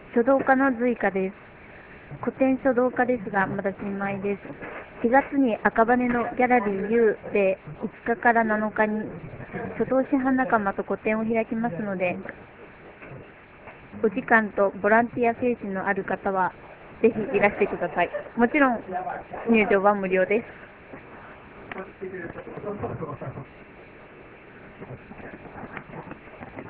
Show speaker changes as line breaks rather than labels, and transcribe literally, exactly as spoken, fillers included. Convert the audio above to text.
書道家の随花です。古典書道家ですが、まだ新米です。しがつに赤羽のギャラリー U でいつかからなのかに書道師範仲間と個展を開きますので、お時間とボランティア精神のある方はぜひいらしてください。もちろん入場は無料です。